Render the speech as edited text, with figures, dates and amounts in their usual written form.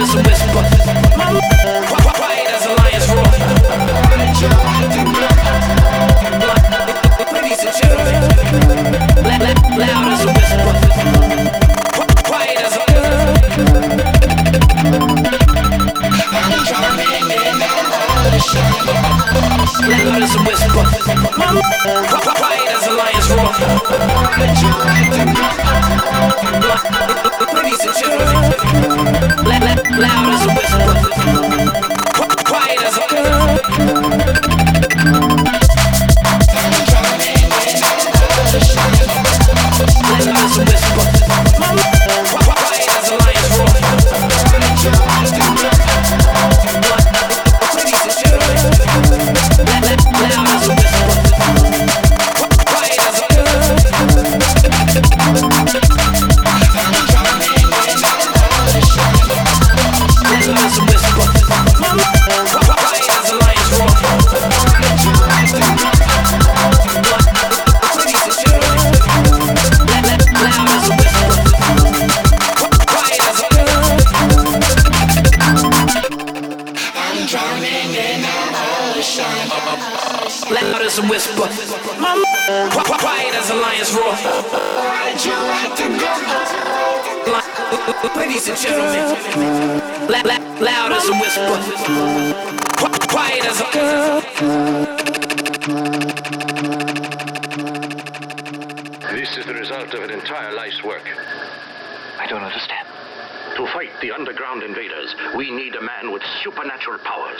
as a whisper. Quiet as a lion's roar. Ladies and gentlemen, loud as a whisper. Quiet as a loud as a whisper. Quiet as a lion's roar. Ladies and gentlemen, loud as a whisper. Quiet as a loud as a whisper. Quiet as a lion's roar. Ladies and gentlemen, loud as a whisper. Quiet as a loud as a whisper. Quiet as a lion's roar. Ladies and gentlemen, loud as a whisper. Quiet as a This is the result of an entire life's work. I don't understand. To fight the underground invaders, we need a man with supernatural powers.